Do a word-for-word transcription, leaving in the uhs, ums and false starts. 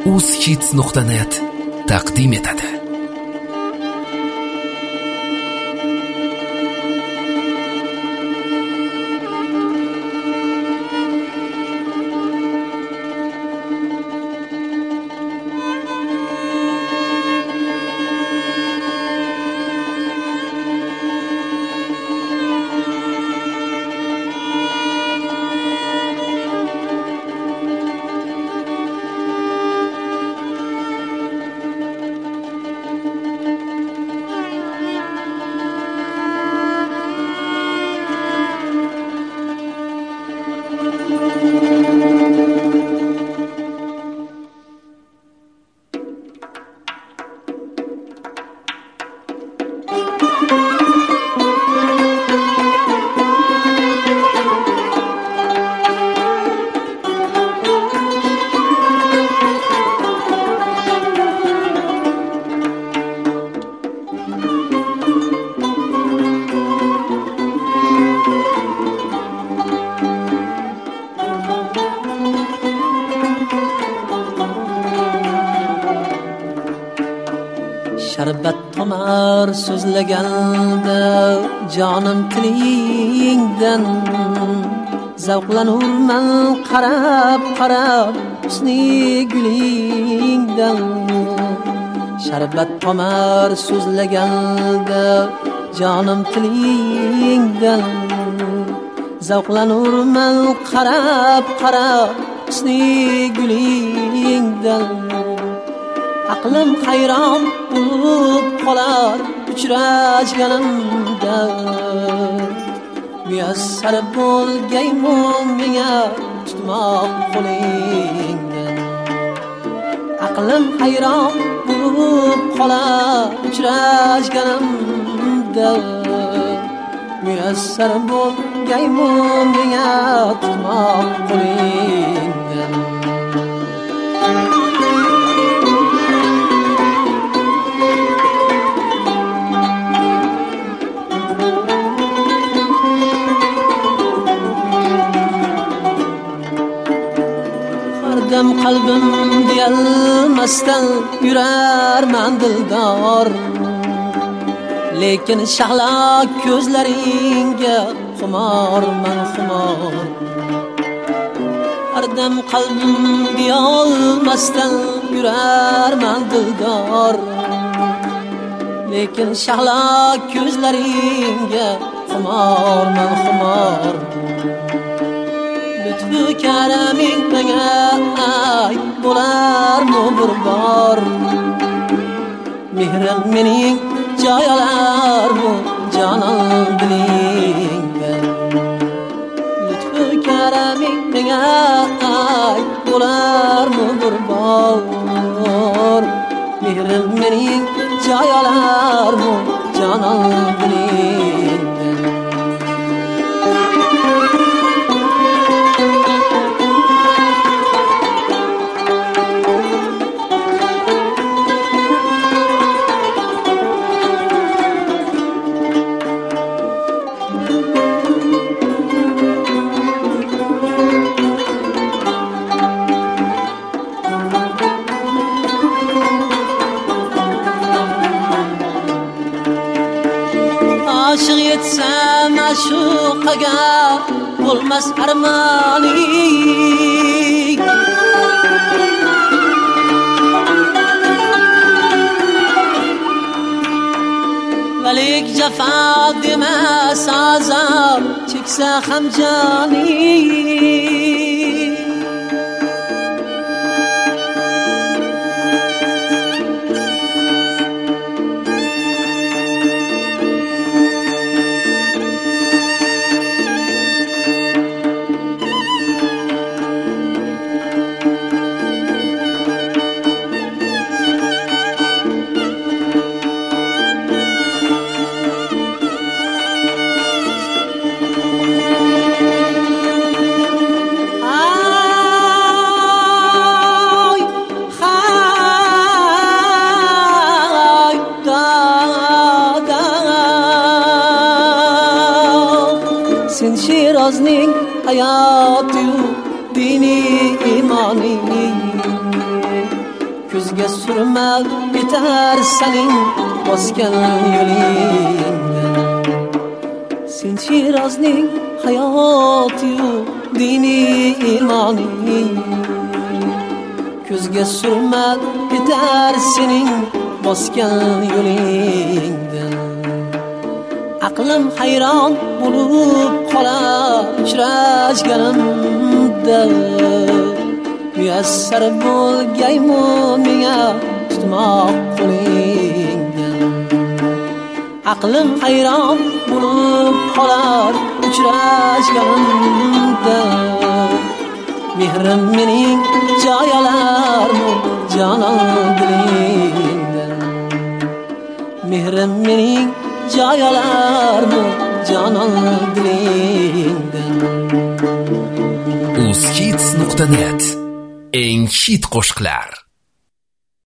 uzhits nuqta net taqdim etadi. Sharbat tomar so'zlaganda jonim tilingdan zavqlanurman qarab qarab husni gulingdan. Sharbat tomar so'zlaganda jonim tilingdan zavqlanurman qarab qarab husni gulingdan. Aqlim hayron bo'lib qolar uchrashganimda, muyassar bo'lgaymu menga tutmoq qo'lingdan. Aqlim hayron bo'lib qolar uchrashganimda, muyassar bo'lgaymu menga tutmoq qo'lingdan. Qalbim deyalmasdan yurarman dildor, lekin shahla ko'zlaringga xumorman xumor. Ardam qalbim deyalmasdan yurarman dildor, lekin shahla ko'zlaringga xumorman xumor. Lütfu karaming menga ay bo'larmi bir bor, mehrim mening joy olarmi jonon dilingga. Lütfu karaming menga ay bo'larmi bir bor, mehrim mening joy olarmi jonon dilingga. Aşık yetsem aşıqaga bo'lmas armoning. Valik jafa demas azab cheksa ham joning. Shirazning hayoti dini imoni, surmak yeter senin bosgan yo'lingdan. Sen Shirazning hayoti-yu dini imoni, ko'zga surmak yeter sening bosgan yo'lingdan. Aqlim hayron bo'lib qolar uchrashganimda, muyassar bo'lgaymu menga tutmoq qo'lingdan. Aqlim hayron bo'lib qolar uchrashganimda, mehrim mening joy olarmi jonon dilingdan. Mehrim mening joy olarmi jonon dilingdan. uz hits nuqta net eng hit qo'shiqlar.